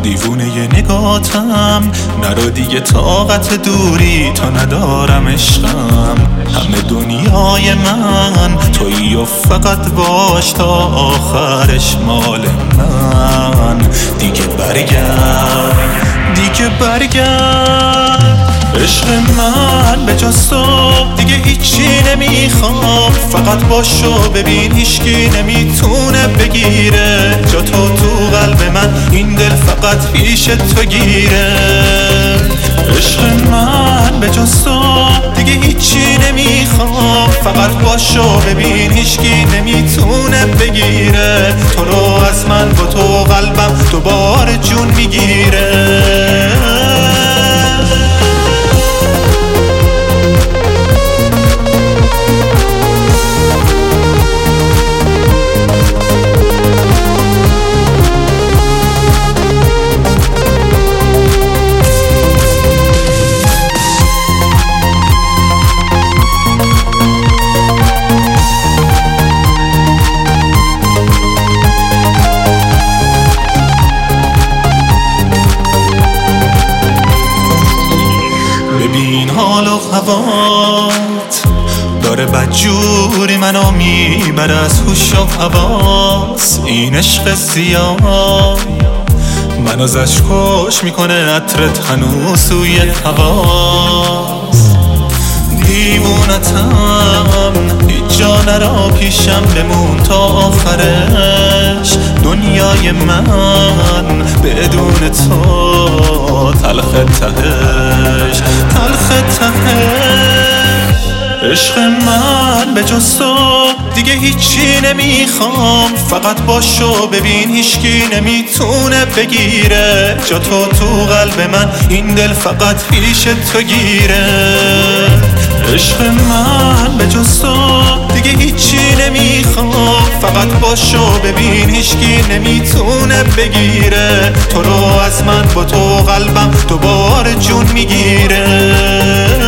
دیوونه نگاتم، نرو دیگه طاقت دوری تا ندارم عشقم. همه دنیای من تویی و فقط باش تا آخرش مال من. دیگه برگرد عشق من به جز تو دیگه هیچی نمیخوام. فقط باشو ببین هیچکی نمیتونه بگیره جا تو قلب من، این دل فقط پیش تو گیره. عشق من به جز تو دیگه هیچی نمیخوام. فقط باشو ببین هیچکی نمیتونه بگیره تو رو از من، با تو قلبم دوباره جون میگیره. حال و هوات داره بدجوری منو میبره از هوش و حواس. این عشق سیاه منو ازش خوش میکنه، عطرت هنوز سوی هواست. دیوونتم هیچ جا نرا پیشم بمون تا آخرش. دنیای من بدون تو تلخ تهش. عشق من به جز تو دیگه هیچی نمیخوام. فقط باشو ببین هیچکی نمیتونه بگیره جا تو قلب من، این دل فقط پیش تو گیره. عشق من به جز تو دیگه هیچی نمیخوام. فقط باشو ببین هیچکی نمیتونه بگیره تو رو از من، با تو قلبم دوباره جون میگیره.